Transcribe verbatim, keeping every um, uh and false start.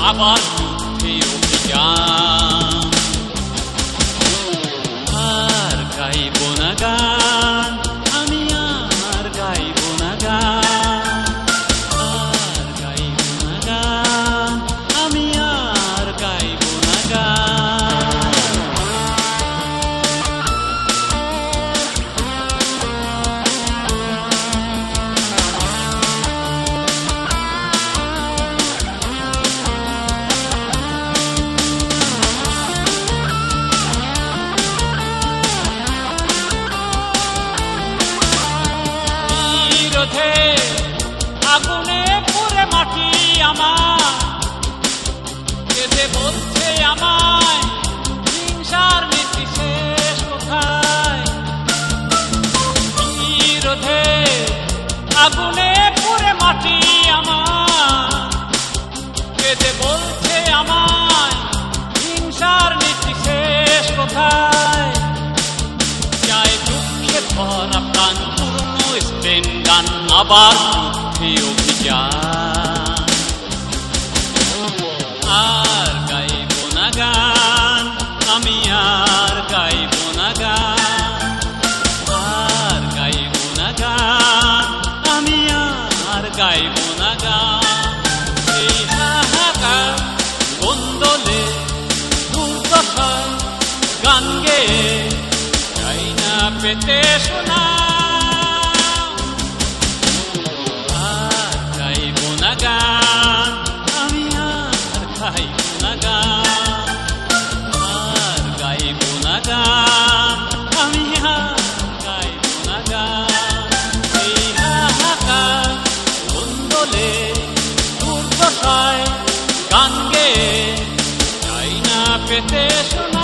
আবার যুদ্ধে অভিযান। আর গাইব না গান, আমি আর গাইব না গান, আর গাইব না গান, আমি আর গাইব না গান। আগুনে পুড়ে মাটি আমার, কেঁদে বলছে আমায় হিংসার নীতি শেষ কোথায়। বিরোধে আগুনে পুড়ে মাটি আমার, কেঁদে বলছে আমায় হিংসার নীতি শেষ কোথায়। চাই দুঃখে ভরা প্রাণ পূর্ণ স্পেন গান, আবার যুদ্ধে অভিযান। আর গাইব না গান, আমি আর গাইব না গান, আর গাইব না গান, আমি আর গাইব না গান। এই হাহাকার গোন্দলে দুর্দশায় গান গেয়ে চাই না পেতে শোনা। গান আমি আর গাইব না গান, আর গাইব না গান, আমি আর গাইব না গান। এই হাহাকার গোন্দলে দুর্দশায় গান গেয়ে চাই না পেতে শোনা।